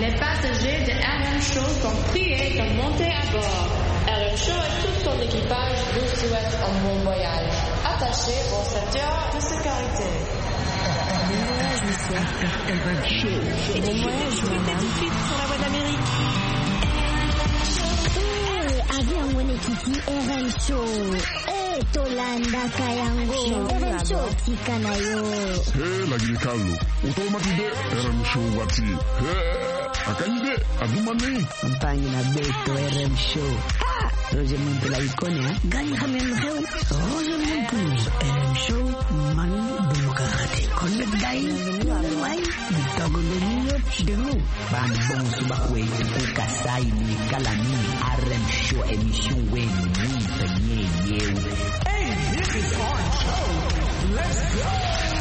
Les passagers de RM Show sont priés de monter à bord. RM Show et tout son équipage vous souhaitent un bon voyage. Attachez vos ceintures de sécurité. Bon voyage, monsieur. Bon voyage, madame. Suite sur la voie d'Amérique. Avion mwenyekiti RM Show. Tolanda kayango. RM Show tika nayo. Lagi Carlo. Utomatide RM Show wati. Akanyide adumani. Mpangi na beto RM Show. Roger Muntu la ikone ha. Gani khamen kheu. Roger Muntu RM Show man bumukarate. Connect dai. Wai bitogo lenyo chidelu. Ban bon subakwe ukasai ni kalani RM Show emission wen ni penye yeu. Hey, this is our show. Let's go.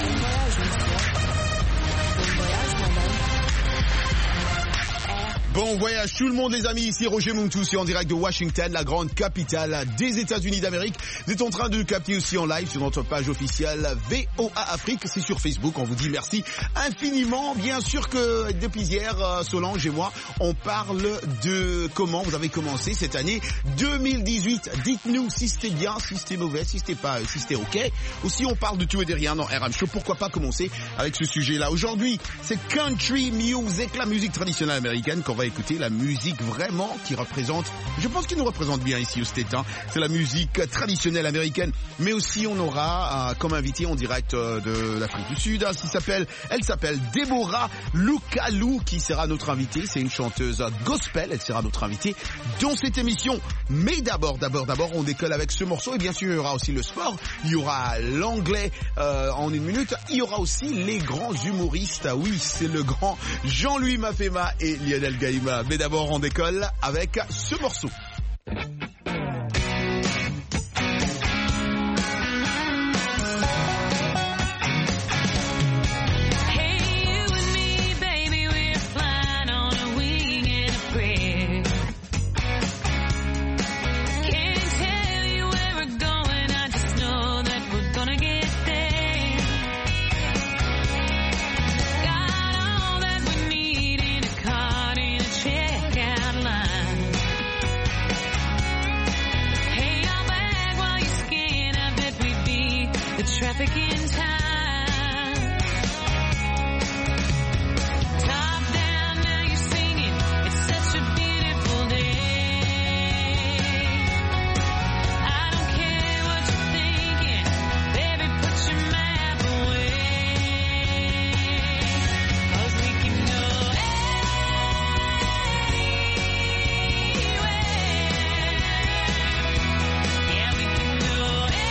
Bon voyage tout le monde les amis, ici Roger Montousi en direct de Washington, la grande capitale des États-Unis d'Amérique. Vous êtes en train de le capter aussi en live sur notre page officielle VOA Afrique, c'est sur Facebook, on vous dit merci infiniment. Bien sûr que depuis hier, Solange et moi, on parle de comment vous avez commencé cette année 2018. Dites-nous si c'était bien, si c'était mauvais, si c'était pas, si c'était ok. Aussi on parle de tout et de rien dans RM Show, pourquoi pas commencer avec ce sujet-là. Aujourd'hui, c'est country music, la musique traditionnelle américaine qu'on va écouter, la musique vraiment qui représente, je pense qu'il nous représente bien ici au State, hein. C'est la musique traditionnelle américaine, mais aussi on aura comme invité en direct de l'Afrique du Sud, hein, elle s'appelle Deborah Lukalu qui sera notre invitée, c'est une chanteuse gospel, elle sera notre invitée dans cette émission. Mais d'abord, on décolle avec ce morceau et bien sûr il y aura aussi le sport, il y aura l'anglais en une minute, il y aura aussi les grands humoristes, oui c'est le grand Jean-Louis Mafema et Lionel Gaïma. Mais d'abord on décolle avec ce morceau. Traffic in time. Top down, now you're singing. It's such a beautiful day. I don't care what you're thinking. Baby, put your map away. 'Cause we can go anywhere. Yeah, we can go anywhere.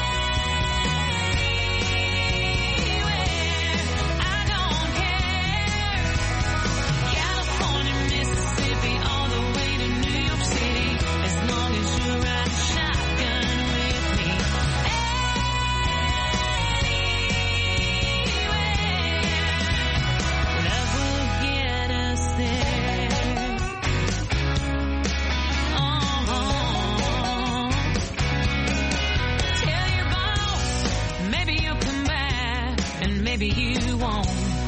Maybe you won't.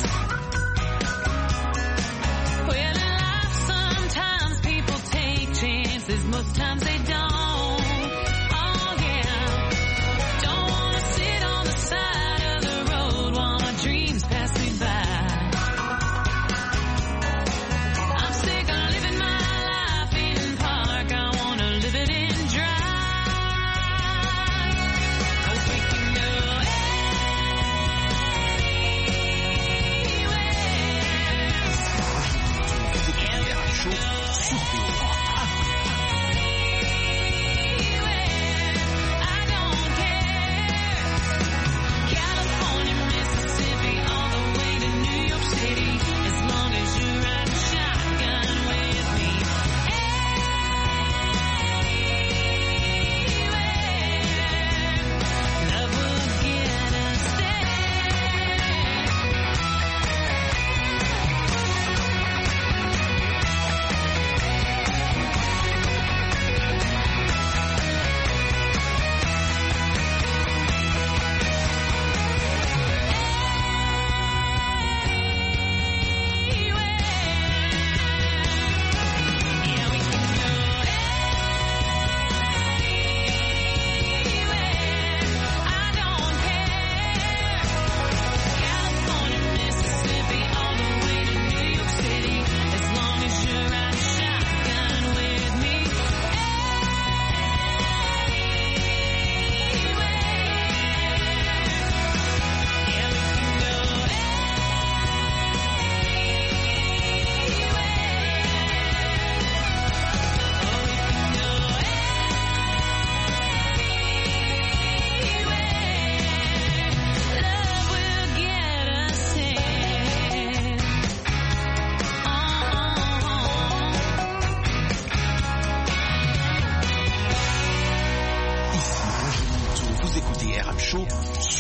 Well, in life sometimes people take chances, most times they don't. Oh yeah, don't wanna sit on the side of the road while my dreams pass me by. I'm sick of living my life in park, I wanna live it in dry. 'Cause we can go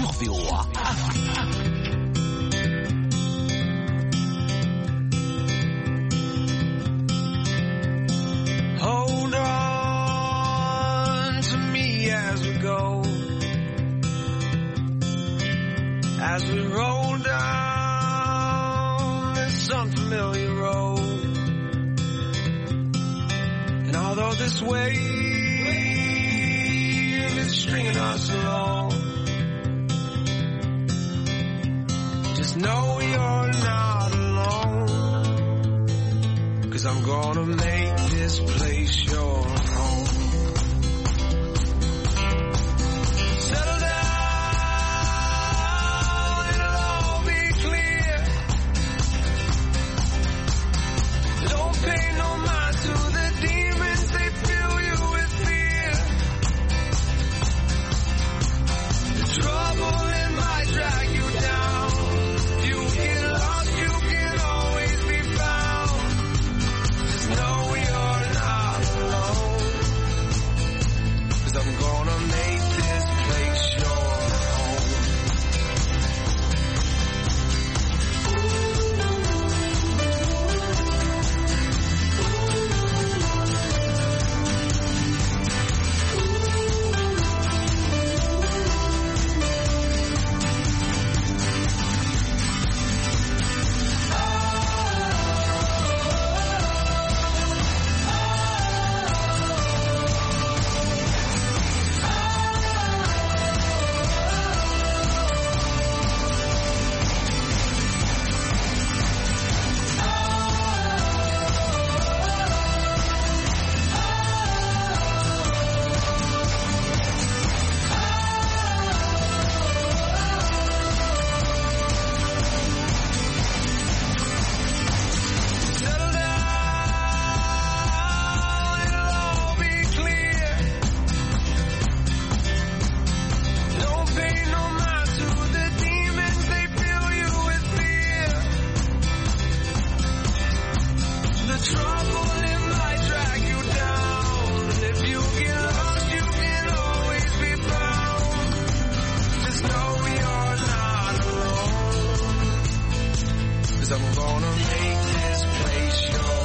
sur VOA. Hold on to me as we go, as we roll down this unfamiliar road. And although this wave is stringing us along, just know you're not alone, 'cause I'm gonna make this place your home. Settle down, it'll all be clear. Don't pay no mind to the demons, they fill you with fear. The trouble it might drag you down. You get lost, you can always be found. Just know you're not alone, 'cause I'm gonna make this place your home. Settle down, it'll all be clear. Don't pay no mind to the demons, they fill you with fear. The trouble it might drag you down, and if you get lost, you can always be found. Just know you're not alone, 'cause I'm gonna make this place your home.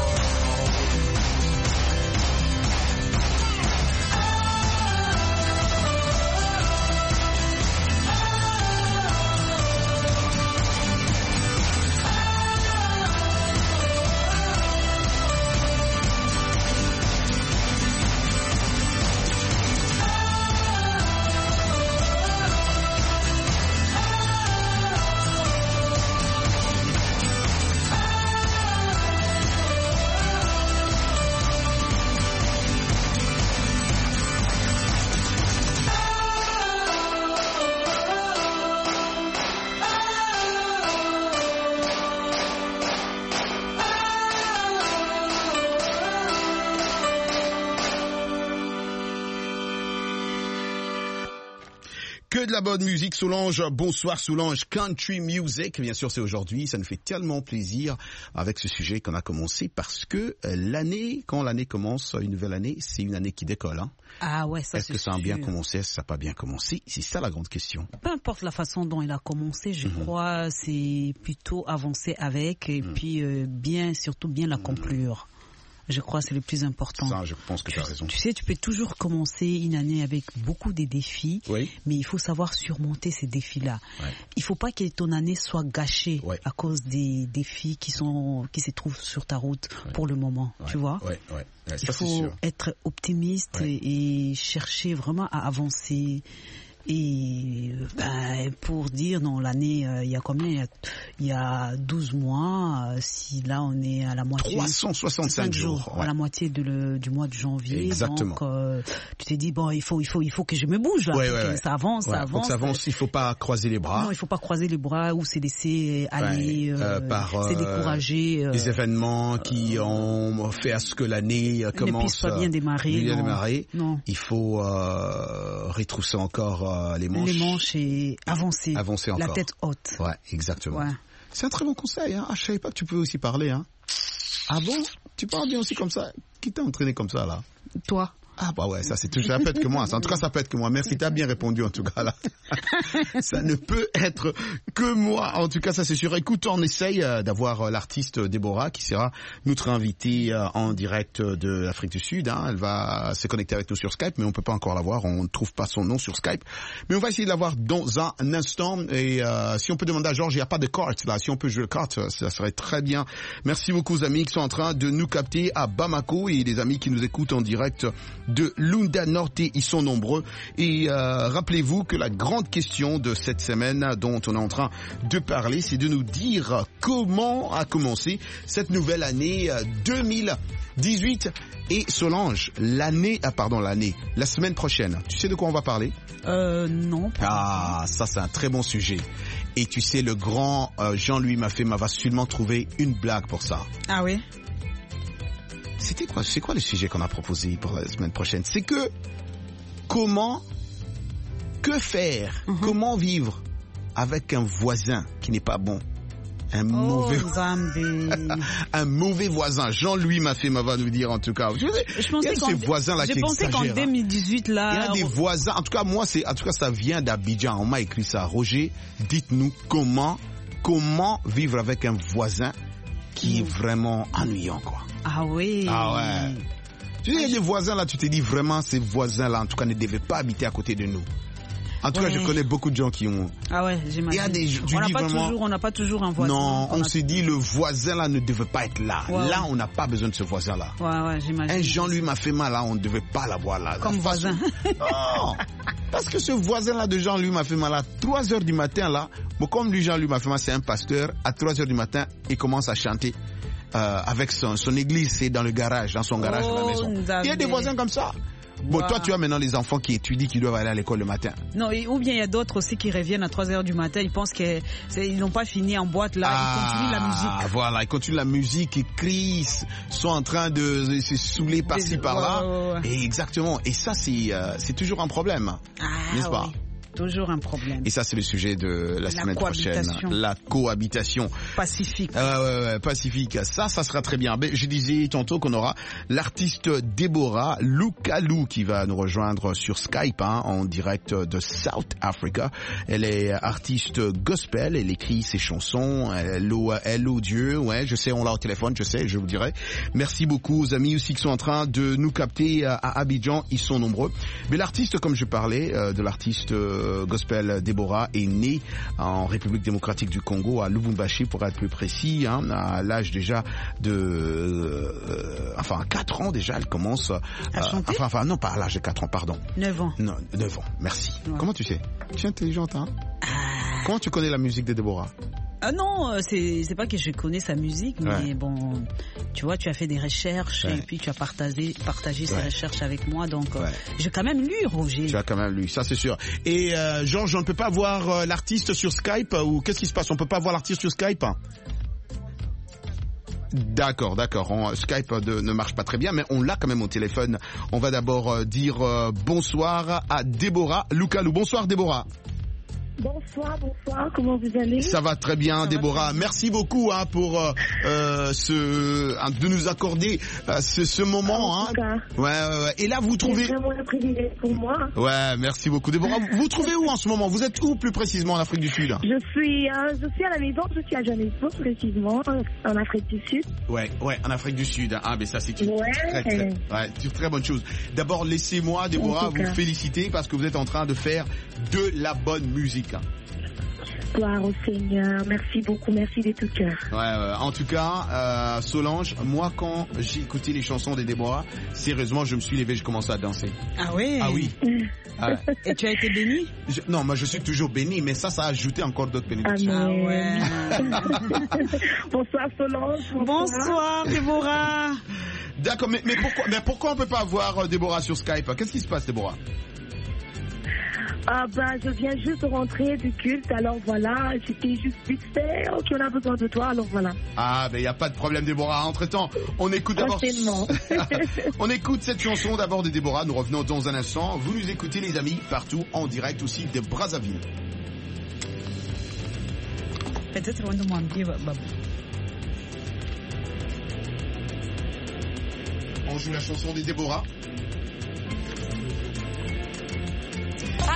Que de la bonne musique, Solange. Bonsoir Solange, Country Music. Bien sûr, c'est aujourd'hui. Ça nous fait tellement plaisir avec ce sujet qu'on a commencé parce que quand l'année commence, une nouvelle année, c'est une année qui décolle. Hein. Ah ouais, ça Est-ce que ça a bien commencé? Est-ce que ça n'a pas bien commencé? C'est ça la grande question. Peu importe la façon dont il a commencé, je crois c'est plutôt avancer avec et puis surtout bien la conclure. Je crois que c'est le plus important. Ça, je pense que tu as raison. Tu sais, tu peux toujours commencer une année avec beaucoup de défis, mais il faut savoir surmonter ces défis-là. Ouais. Il ne faut pas que ton année soit gâchée à cause des défis qui se trouvent sur ta route pour le moment, tu vois. Ça, il faut être optimiste et chercher vraiment à avancer. Et pour dire, non, l'année, il y a combien? Il y a 12 mois. Si là, on est à la moitié. 365 jours. À la moitié du mois de janvier. Exactement. Donc, tu t'es dit, bon, il faut que je me bouge, là. Ça avance, ça avance. Faut que ça avance, il faut pas croiser les bras. Non, il faut pas croiser les bras ou se laisser aller, se décourager. Les événements qui ont fait à ce que l'année commence. Ne puisse pas bien démarrer. Non. Il faut, retrousser encore, les manches et avancer encore. La tête haute. Ouais, exactement. Ouais. C'est un très bon conseil. Hein. Je savais pas que tu pouvais aussi parler. Hein. Ah bon? Tu parles bien aussi comme ça? Qui t'a entraîné comme ça là? Toi. Ah bah ouais, ça peut être que moi. En tout cas, ça peut être que moi. Merci, t'as bien répondu en tout cas là. Ça ne peut être que moi. En tout cas, ça c'est sûr. Écoute, on essaye d'avoir l'artiste Déborah qui sera notre invitée en direct de l'Afrique du Sud. Hein. Elle va se connecter avec nous sur Skype, mais on peut pas encore la voir. On ne trouve pas son nom sur Skype. Mais on va essayer de la voir dans un instant. Et si on peut demander à Georges, il n'y a pas de carte là. Si on peut jouer le carte, ça serait très bien. Merci beaucoup aux amis qui sont en train de nous capter à Bamako et les amis qui nous écoutent en direct de Lunda Norte, ils sont nombreux. Et rappelez-vous que la grande question de cette semaine dont on est en train de parler, c'est de nous dire comment a commencé cette nouvelle année 2018. Et Solange, la semaine prochaine, tu sais de quoi on va parler? Non. Ah, ça c'est un très bon sujet. Et tu sais, le grand Jean-Louis Mafema va sûrement trouver une blague pour ça. Ah oui? C'est quoi le sujet qu'on a proposé pour la semaine prochaine? C'est que que faire? Comment vivre avec un voisin qui n'est pas bon? Un mauvais voisin. Jean-Louis Mafema va nous dire en tout cas. Je pensais ces voisins là qui exagèrent. Je pensais qu'en 2018 là. Il y a des voisins. En tout cas moi ça vient d'Abidjan. On m'a écrit ça. Roger, dites-nous comment vivre avec un voisin qui est vraiment ennuyant quoi. Ah oui. Ah ouais. Tu sais, il y a des voisins là, tu te dis vraiment ces voisins là en tout cas ne devaient pas habiter à côté de nous. En tout cas, je connais beaucoup de gens qui ont. Ah ouais, j'imagine. Il y a des. On n'a pas toujours un voisin. Non, on s'est dit le voisin là ne devait pas être là. Ouais, là, on n'a pas besoin de ce voisin là. Ouais, j'imagine. Un Jean-Louis Mafema là, on ne devait pas l'avoir là. Comme voisin. Non, parce que ce voisin là de Jean-Louis Mafema là, 3h du matin là, bon comme lui Jean-Louis Mafema c'est un pasteur, à 3h du matin, il commence à chanter. Avec son église, c'est dans le garage, dans son garage de la maison. Il y a des voisins comme ça. Bon, toi, tu as maintenant les enfants qui étudient, qui doivent aller à l'école le matin. Non, ou bien il y a d'autres aussi qui reviennent à 3h du matin. Ils pensent qu'ils n'ont pas fini en boîte là. Ils continuent la musique. Voilà, ils continuent la musique, ils crient, sont en train de se saouler par-ci par-là. Et exactement. Et ça, c'est toujours un problème. N'est-ce pas? Toujours un problème. Et ça, c'est le sujet de la semaine prochaine. La cohabitation. Pacifique. Pacifique. Ça sera très bien. Je disais tantôt qu'on aura l'artiste Déborah Lukalu qui va nous rejoindre sur Skype, en direct de South Africa. Elle est artiste gospel. Elle écrit ses chansons. Elle loue Dieu. Ouais, je sais, on l'a au téléphone. Je vous dirai. Merci beaucoup aux amis aussi qui sont en train de nous capter à Abidjan. Ils sont nombreux. Mais l'artiste, comme je parlais, de l'artiste gospel Déborah est née en République démocratique du Congo, à Lubumbashi pour être plus précis, à l'âge déjà de... à 4 ans déjà, elle commence... à chanter? Non, pas à l'âge de 4 ans, pardon. 9 ans. Non, 9 ans, merci. Ouais. Comment tu sais? Tu es intelligente, hein? Comment tu connais la musique de Déborah? Non, c'est pas que je connais sa musique, mais bon, tu vois, tu as fait des recherches et puis tu as partagé ces recherches avec moi, donc j'ai quand même lu, Roger. Tu as quand même lu, ça c'est sûr. Et Georges, on ne peut pas voir l'artiste sur Skype ou qu'est-ce qui se passe? On peut pas voir l'artiste sur Skype? D'accord. Skype ne marche pas très bien, mais on l'a quand même au téléphone. On va d'abord dire bonsoir à Déborah Lukalu. Bonsoir Déborah. Bonsoir, comment vous allez? Ça va très bien, Déborah. Merci beaucoup pour de nous accorder ce moment. Ouais. Et là, vous trouvez... C'est vraiment un privilège pour moi. Ouais, merci beaucoup, Déborah. Vous trouvez où en ce moment? Vous êtes où plus précisément en Afrique du Sud? Je suis à la maison, je suis à Johannesburg précisément, en Afrique du Sud. Ouais, en Afrique du Sud. Ah, mais ça c'est une très bonne chose. D'abord, laissez-moi, Déborah, vous féliciter parce que vous êtes en train de faire de la bonne musique. Gloire au Seigneur, merci beaucoup, merci de tout cœur. Ouais. En tout cas, Solange, moi quand j'ai écouté les chansons de Déborah, sérieusement, je me suis levé, je commençais à danser. Ah oui? Ah oui. Et tu as été béni? Non, moi je suis toujours béni, mais ça a ajouté encore d'autres bénédictions. Ah ouais. Bonsoir Solange. Bonsoir Déborah. D'accord, mais pourquoi on peut pas voir Déborah sur Skype? Qu'est-ce qui se passe, Déborah? Je viens juste de rentrer du culte, alors voilà, c'était juste vite fait, ok, on a besoin de toi, alors voilà. Ah, il n'y a pas de problème, Déborah. Entre-temps, on écoute d'abord... on écoute cette chanson d'abord de Déborah, nous revenons dans un instant. Vous nous écoutez, les amis, partout, en direct aussi de Brazzaville. Peut-être on demande Babou. On joue la chanson de Déborah.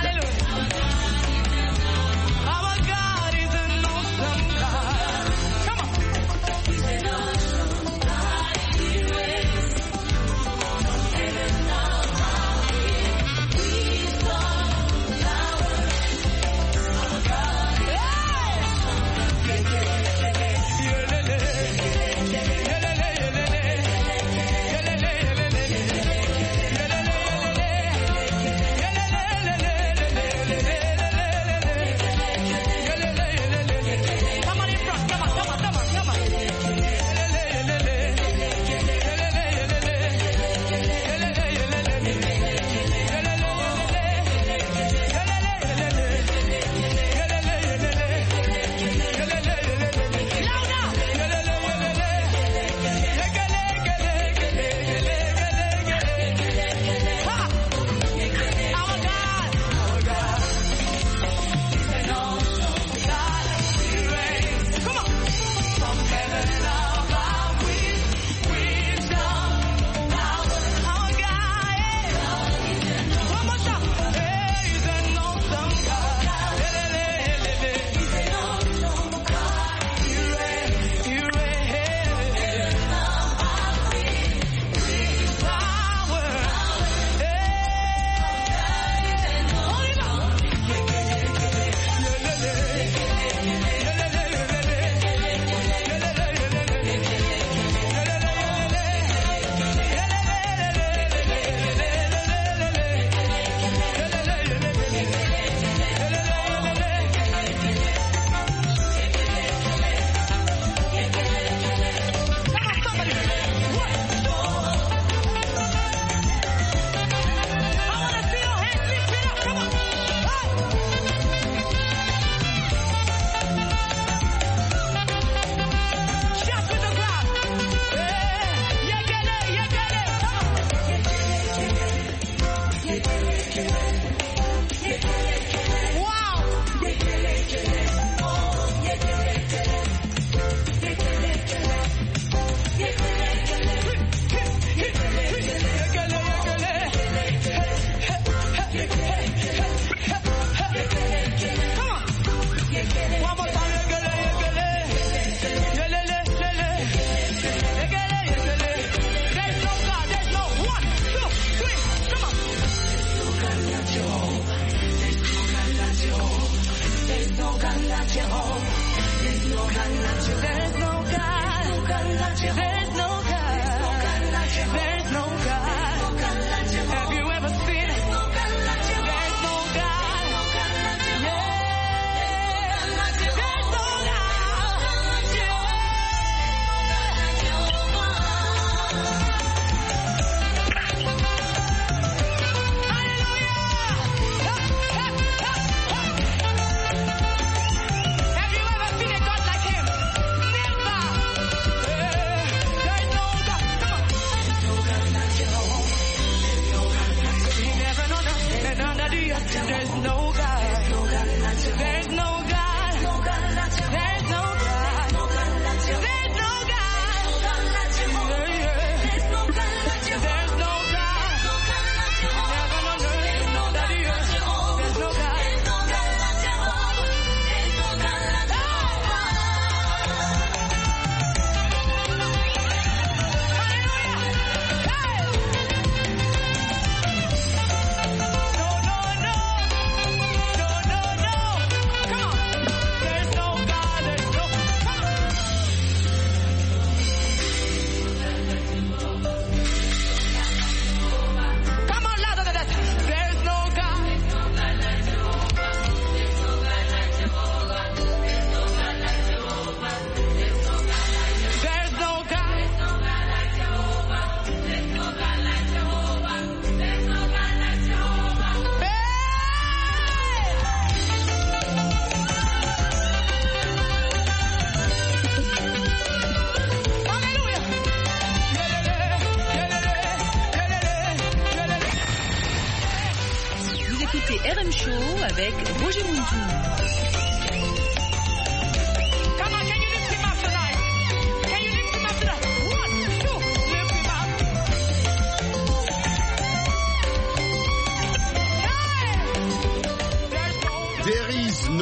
RM Show avec Roger Muntou.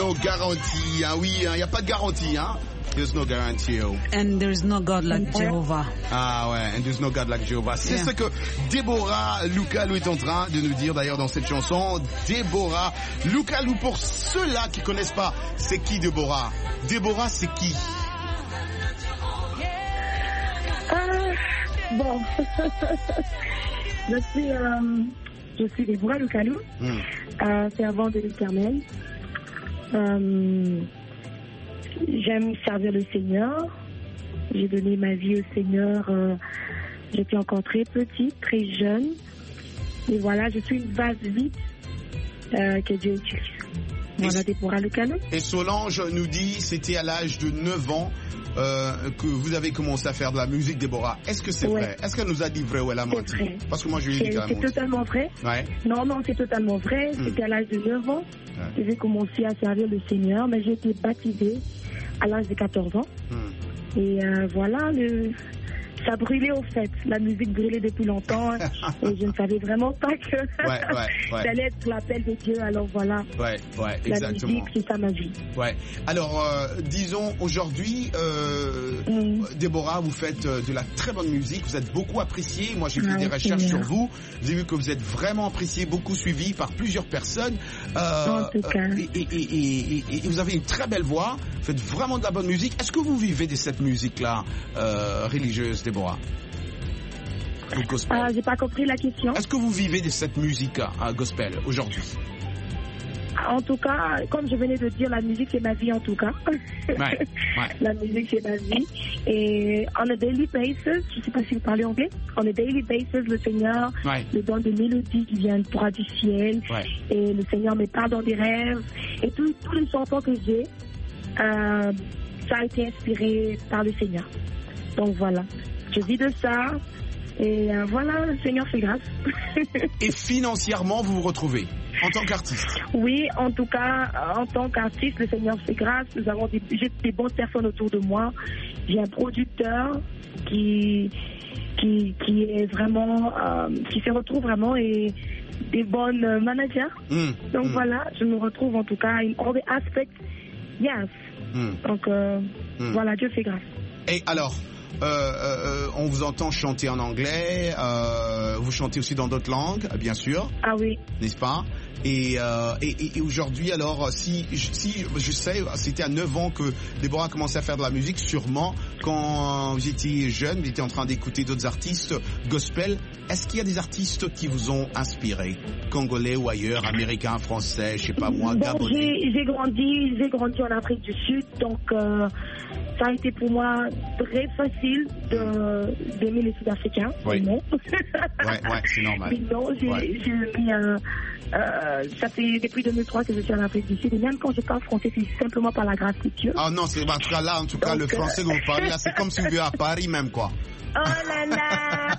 no guarantee. Ah oui, il n'y a pas de garantie. Hein. There's no guarantee. And there's no God like Jehovah. Ah ouais, and there's no God like Jehovah. C'est ce que Déborah Lukalou est en train de nous dire d'ailleurs dans cette chanson. Déborah Lukalou, pour ceux-là qui connaissent pas, c'est qui Déborah? Déborah, c'est qui? Bon, je suis Déborah Lukalou, servante de l'Éternel. J'aime servir le Seigneur. J'ai donné ma vie au Seigneur. J'étais encore très petite, très jeune. Et voilà, je suis une vase vide que Dieu utilise. Voilà, Déborah Lukalou. Et Solange nous dit, c'était à l'âge de 9 ans que vous avez commencé à faire de la musique, Déborah. Est-ce que c'est vrai? Est-ce qu'elle nous a dit vrai ou elle a menti? Parce que moi, je lui ai dit quand même. C'est totalement vrai. Ouais. Non, c'est totalement vrai. C'était à l'âge de 9 ans que j'ai commencé à servir le Seigneur, mais j'ai été baptisée à l'âge de 14 ans. Et voilà, ça brûlait au fait. La musique brûlait depuis longtemps. Et je ne savais vraiment pas que ça allait être l'appel de Dieu. Alors voilà. Exactement. La musique, c'est ça ma vie. Alors, disons, aujourd'hui, Déborah, vous faites de la très bonne musique. Vous êtes beaucoup appréciée. Moi, j'ai fait des recherches sur vous. J'ai vu que vous êtes vraiment appréciée, beaucoup suivie par plusieurs personnes. En tout cas. Et vous avez une très belle voix. Vous faites vraiment de la bonne musique. Est-ce que vous vivez de cette musique-là religieuse, Déborah? J'ai pas compris la question. Est-ce que vous vivez de cette musique gospel aujourd'hui? En tout cas, comme je venais de dire, la musique c'est ma vie en tout cas. La musique c'est ma vie. Et on a daily basis, je sais pas si vous parlez anglais, on a daily basis, le Seigneur me donne des mélodies qui viennent droit du ciel. Et le Seigneur me parle dans des rêves. Et tous les chansons que j'ai, ça a été inspiré par le Seigneur. Donc voilà, je vis de ça. Et voilà, le Seigneur fait grâce. Et financièrement, vous vous retrouvez en tant qu'artiste? Oui, en tout cas, en tant qu'artiste, le Seigneur fait grâce. J'ai des bonnes personnes autour de moi. J'ai un producteur qui est vraiment, qui se retrouve vraiment, et des bonnes managers. Donc voilà, je me retrouve en tout cas in all the aspects. Yes. Donc voilà, Dieu fait grâce. Et alors, on vous entend chanter en anglais, vous chantez aussi dans d'autres langues, bien sûr. Ah oui. N'est-ce pas? Et aujourd'hui, alors, si je sais, c'était à 9 ans que Déborah a commencé à faire de la musique, sûrement, quand vous étiez jeune, vous étiez en train d'écouter d'autres artistes gospel. Est-ce qu'il y a des artistes qui vous ont inspiré? Congolais ou ailleurs, américains, français, je sais pas moi, gabonais? J'ai grandi en Afrique du Sud, donc ça a été pour moi très facile d'aimer les Sud-Africains. Oui. Non. C'est normal. Mais non, ça fait depuis 2003 que je suis en Afrique du Sud, et même quand je parle français, c'est simplement par la grâce de Dieu. Ah non, c'est en tout cas là, le français que vous parlez là, c'est comme si vous viviez à Paris même, quoi. Oh là là.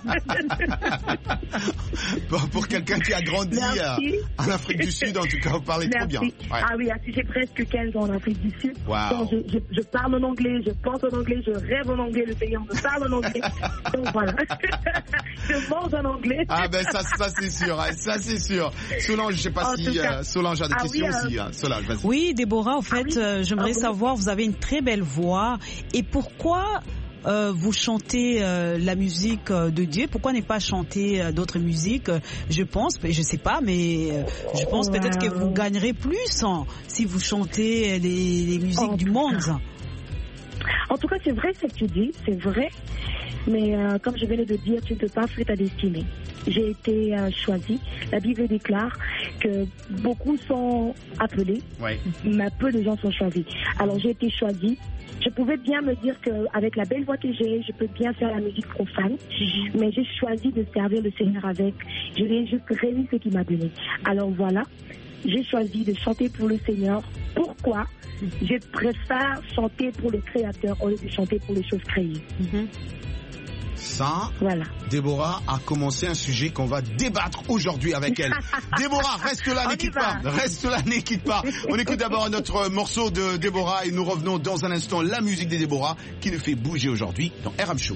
Pour quelqu'un qui a grandi en Afrique du Sud, en tout cas, vous parlez trop bien. Ah oui, j'ai presque 15 ans en Afrique du Sud. Wow. Donc je parle en anglais, je pense en anglais, je rêve en anglais, le Seigneur me parle en anglais. Donc voilà. Je mange en anglais. Ah ben ça c'est sûr, ça c'est sûr. Solange, je sais pas si Solange a des questions aussi. Solange, vas-y. Oui, Déborah, en fait, j'aimerais savoir, vous avez une très belle voix, et pourquoi vous chantez la musique de Dieu? Pourquoi ne pas chanter d'autres musiques? Je pense, je sais pas, mais je pense peut-être que vous gagnerez plus si vous chantez les musiques du monde. En tout cas, c'est vrai ce que tu dis, c'est vrai. Mais comme je venais de dire, tu ne peux pas faire ta destinée. J'ai été choisie. La Bible déclare que beaucoup sont appelés, mais peu de gens sont choisis. Alors j'ai été choisie. Je pouvais bien me dire qu'avec la belle voix que j'ai, je peux bien faire la musique profane, mais j'ai choisi de servir le Seigneur avec. Je lui ai juste réuni ce qu'il m'a donné. Alors voilà, j'ai choisi de chanter pour le Seigneur. Pourquoi? Je préfère chanter pour le Créateur au lieu de chanter pour les choses créées. Ça, Déborah a commencé un sujet qu'on va débattre aujourd'hui avec elle. Déborah, reste là, ne quitte pas. Reste là, ne quitte pas. On écoute d'abord notre morceau de Déborah et nous revenons dans un instant. La musique de Déborah qui nous fait bouger aujourd'hui dans RM Show.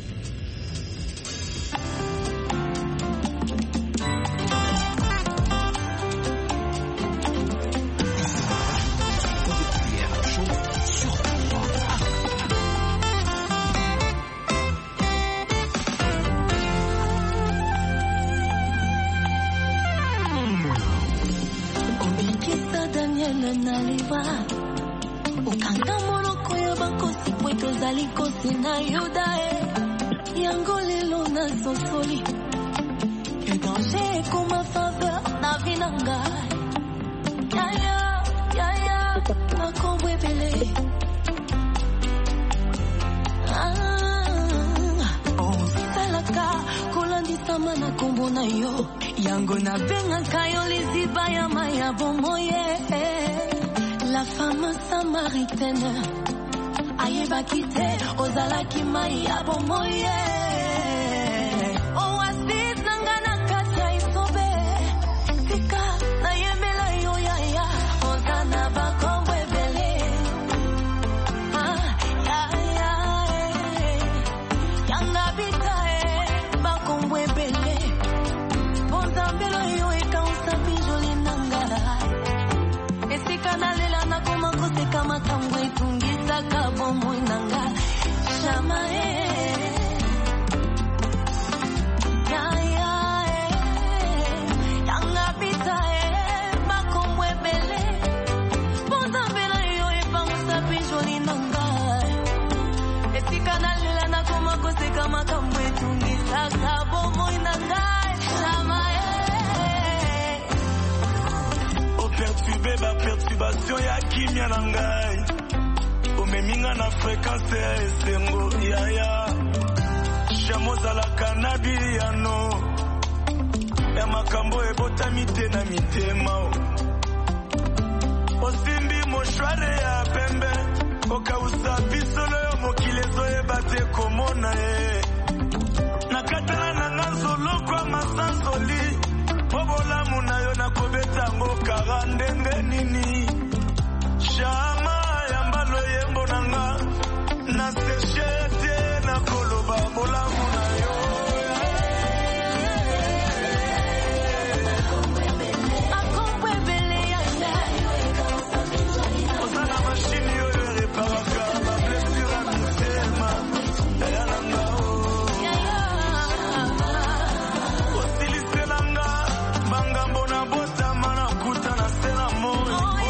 monene na liwa ukanga monoko ya bakosi po tozali kosi na yuda yango lelo na sosoli ke danger ekoma faveur na vie na ngai yaya makombo ebele osalaka kolandisama na kombo na yo yango nabengaka yo liziba ya mai ya bomoye la femme samaritaine ayebaki te ozalaki mai ya bomoye oasis nanga na kati ya isobe sika nayembela yo yaya oza na bakombo ebele yanga bita bakombo ebele bonzambelo yo ekausa bijoli nanga esika nalela nakoma koseka makambo etungisaka bomoi nanga shamae yanga bita bakombo ebele bonzambelo yo ekausa bijoli nanga esika nalela nakoma koseka makambo etungisaka bomoi nanga shamae perturbe ba perturbation ya kimia na ngai omeminga na fréquence ya esengo yaya chamozalaka na biliano ya makambo ebotami te na mitema osimbi moshware ya pembe okausa bisolo yo mokili ezoyeba te komona ye nakatala na nga nzolokwa masansoli obolamu na yo nakobeta yango kara ndenge nini shama ya mbalo yembo na nga na seche te nakoloba bolamu na yo ozala mashini oyo ereparaka bablessure ya mitema ya na nga osiliselanga bangambo na botama na kuta na sena moi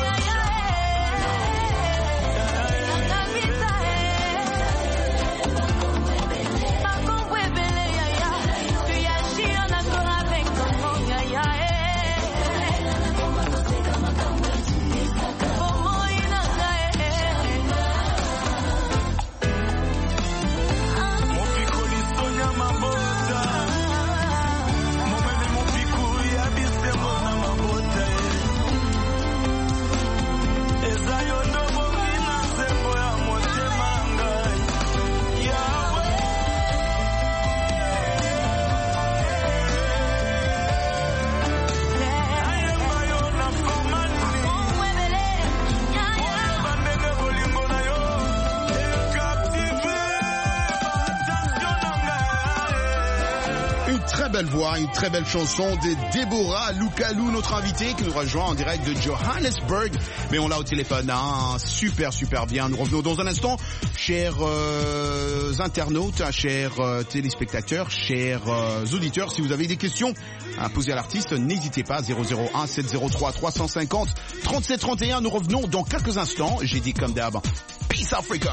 Belle voix, une très belle chanson de Deborah Lukalou, notre invitée qui nous rejoint en direct de Johannesburg. Mais on l'a au téléphone, hein, super bien. Nous revenons dans un instant, chers internautes, chers téléspectateurs, chers auditeurs. Si vous avez des questions à poser à l'artiste, n'hésitez pas, 001 703 350 37 31. Nous revenons dans quelques instants. J'ai dit comme d'hab, Peace Africa.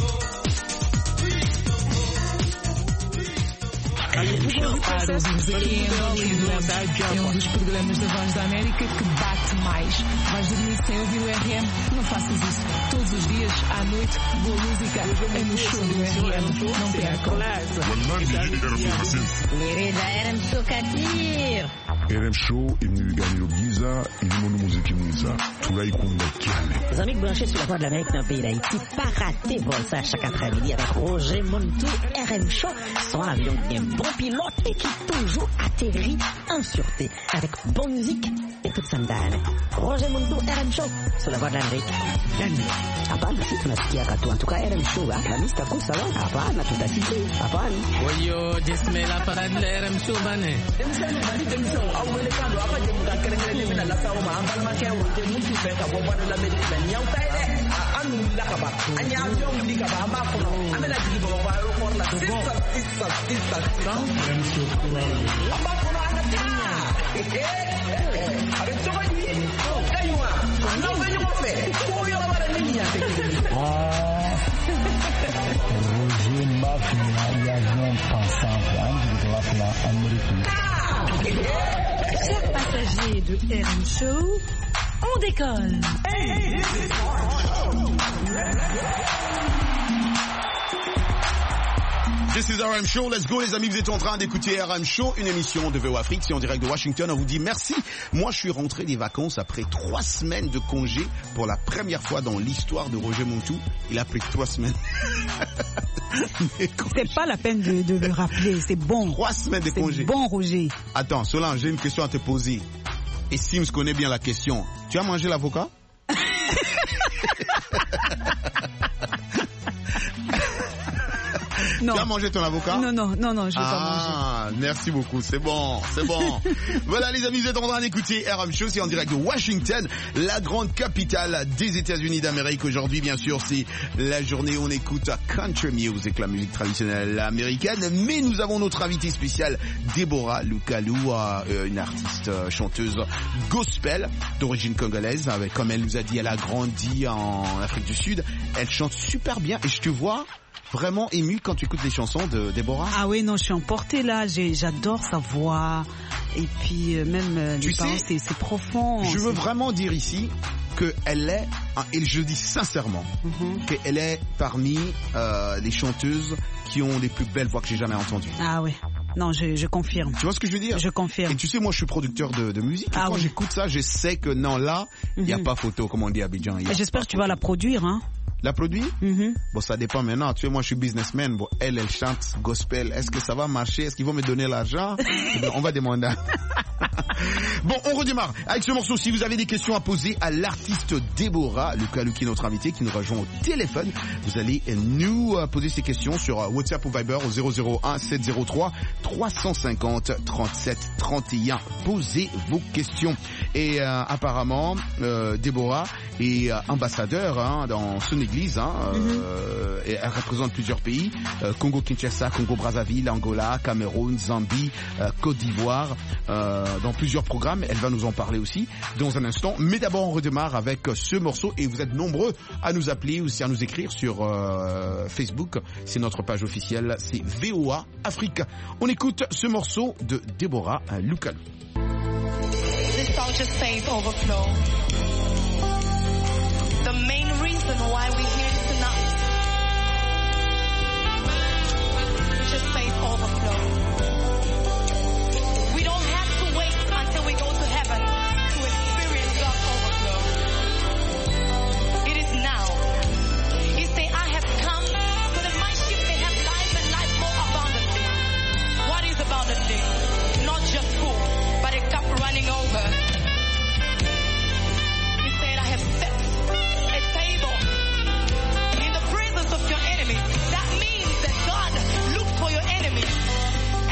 Para os inquietos, é um dos programas da Voz da América que bate mais. Vais dormir sem ouvir o RM? Não faças isso. Todos os dias, à noite, boa música é no show do RM. Não percam. Querida RM Show Kadir. RM Show imni gani giza ilimono muziki mwiza tunaikunda kiane. Les amis branchés sur la Voix de l'Amérique dans le pays d'Haïti, pas rater vol ça chaque après-midi avec Roger Montou. RM Show, son avion qui est un bon pilote et qui toujours atterrit en sûreté avec bonne musique et toute sa mdane. Roger Montou, RM Show sur la Voix de l'Amérique. Hapana, si tunasikia katu. En tout cas, RM Show, la mista kusa wa. Hapana, tutasikia. Hapana. Oyo, jisme la parade de RM Show bane. Hey, Roger Mafia, l'avion pensant Chers passagers de RM Show, on décolle. This is RM Show, let's go les amis, vous êtes en train d'écouter RM Show, une émission de VO Afrique, c'est en direct de Washington, on vous dit merci. Moi je suis rentré des vacances après 3 semaines de congé pour la première fois dans l'histoire de Roger Montou, il a pris 3 semaines. C'est pas la peine de le rappeler, c'est bon. 3 semaines de congé. C'est bon Roger. Attends, Solange, j'ai une question à te poser. Et Sims connaît bien la question. Tu as mangé l'avocat? Non. Tu as mangé ton avocat? Non, je vais pas manger. Ah, merci beaucoup, c'est bon. Voilà les amis, vous êtes en train d'écouter RM Show, c'est en direct de Washington, la grande capitale des États-Unis d'Amérique. Aujourd'hui, bien sûr, c'est la journée où on écoute country music, la musique traditionnelle américaine, mais nous avons notre invitée spéciale, Deborah Lukalu, une artiste chanteuse gospel d'origine congolaise. Comme elle nous a dit, elle a grandi en Afrique du Sud. Elle chante super bien et je te vois vraiment ému quand tu écoutes les chansons de Deborah. Ah oui, non, je suis emportée là, j'adore sa voix et puis même les paroles, c'est profond. Je veux vraiment dire ici qu'elle est, et je dis sincèrement, qu'elle est parmi les chanteuses qui ont les plus belles voix que j'ai jamais entendues. Ah oui. Non, je confirme. Tu vois ce que je veux dire? Je confirme. Et tu sais, moi, je suis producteur de musique. Et quand j'écoute ça, je sais que non, là, il n'y a pas photo, comme on dit à Abidjan. J'espère que tu vas la produire, hein? La produit? Bon, ça dépend maintenant. Tu sais, moi, je suis businessman. Bon, elle chante gospel. Est-ce que ça va marcher? Est-ce qu'ils vont me donner l'argent? On va demander. Bon, on redémarre avec ce morceau. Si vous avez des questions à poser à l'artiste Deborah Lukalu, qui est notre invité, qui nous rejoint au téléphone, vous allez nous poser ces questions sur WhatsApp ou Viber au 001 703 350 37 31. Posez vos questions. Et apparemment, Deborah est ambassadeur dans son église. Et elle représente plusieurs pays, Congo-Kinshasa, Congo-Brazzaville, Angola, Cameroun, Zambie, Côte d'Ivoire, dans plusieurs programmes. Elle va nous en parler aussi dans un instant. Mais d'abord, on redémarre avec ce morceau et vous êtes nombreux à nous appeler ou à nous écrire sur Facebook. C'est notre page officielle, c'est VOA Afrique. On écoute ce morceau de Deborah Lukalu. This song just says overflow. The main reason why we're here tonight just says overflow. We don't have to wait until we go to heaven to experience God's overflow. It is now. He said, I have come so that my sheep may have life and life more abundantly. What is abundantly? Not just food, but a cup running over. He said, I have set a table in the presence of your enemies. That means that God looks for your enemies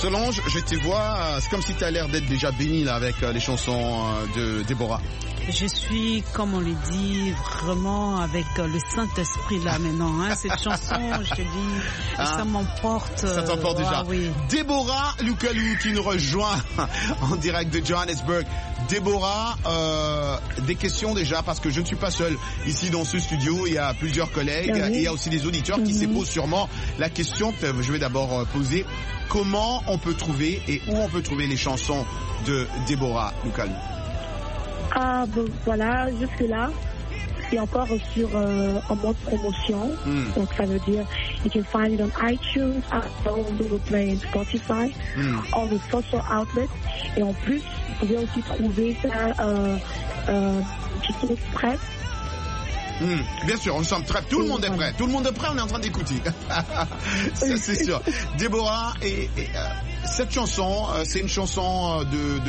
Solange, je te vois, c'est comme si tu as l'air d'être déjà bénie là avec les chansons de Déborah. Je suis, comme on le dit, vraiment avec le Saint-Esprit là maintenant. Hein. Cette chanson, je te dis, ça m'emporte. Ça t'emporte déjà. Oui. Déborah Lukalou qui nous rejoint en direct de Johannesburg. Déborah, des questions déjà, parce que je ne suis pas seul ici dans ce studio. Il y a plusieurs collègues et il y a aussi des auditeurs qui se posent sûrement la question que je vais d'abord poser. Comment on peut trouver et où on peut trouver les chansons de Déborah Lukalou? Bon, voilà, jusque-là, c'est encore en mode promotion. Donc, ça veut dire, you can find it on iTunes, Google Play, Spotify, all the social outlets. Et en plus, vous pouvez aussi trouver ça, Ticket Express. Bien sûr, nous sommes prêts. Tout le monde est prêt. Tout le monde est prêt, on est en train d'écouter. Ça, c'est sûr. Déborah, et cette chanson, c'est une chanson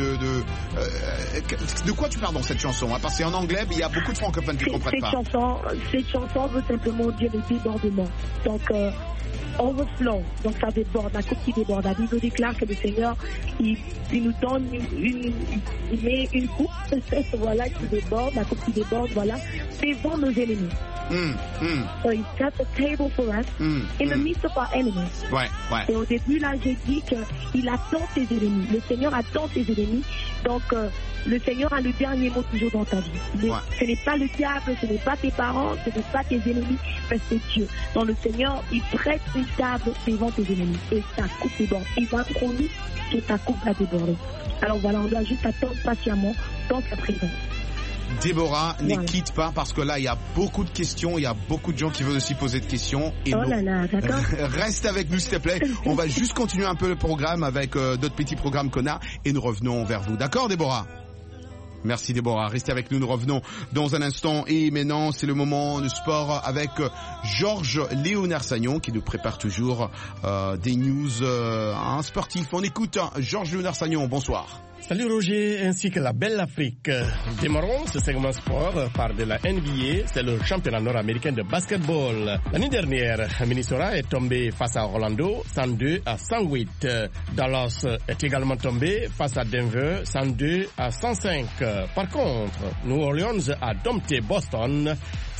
de quoi tu parles dans cette chanson? Parce que c'est en anglais, mais il y a beaucoup de francophones qui ne comprennent pas. Cette chanson veut simplement dire le débordement. Donc, overflow, donc ça déborde, la coupe qui déborde. La Bible déclare que le Seigneur, il nous donne il met une coupe, voilà, qui déborde, la coupe qui déborde, voilà, devant nos ennemis. So he sets a table for us in the midst of our enemies. Ouais. Et au début, là, j'ai dit qu'il attend ses ennemis. Le Seigneur attend ses ennemis. Donc, le Seigneur a le dernier mot toujours dans ta vie. Ce n'est pas le diable, ce n'est pas tes parents, ce n'est pas tes ennemis, mais c'est Dieu. Donc, le Seigneur, il prête une table devant tes ennemis. Et ta coupe déborde. Il va promis que ta coupe va déborder. Alors voilà, on doit juste attendre patiemment dans sa présence. Déborah, ne quitte pas parce que là, il y a beaucoup de questions, il y a beaucoup de gens qui veulent aussi poser des questions. Et d'accord. Reste avec nous, s'il te plaît. On va juste continuer un peu le programme avec d'autres petits programmes qu'on a et nous revenons vers vous. D'accord, Déborah? Merci Déborah, restez avec nous, nous revenons dans un instant et maintenant c'est le moment du sport avec Georges Léonard Sagnon qui nous prépare toujours des news sportifs. On écoute Georges Léonard Sagnon, bonsoir. Salut Roger, ainsi que la belle Afrique. Démarrons ce segment sport par de la NBA, c'est le championnat nord-américain de basketball. L'année dernière, Minnesota est tombé face à Orlando, 102-108. Dallas est également tombé face à Denver, 102-105. Par contre, New Orleans a dompté Boston,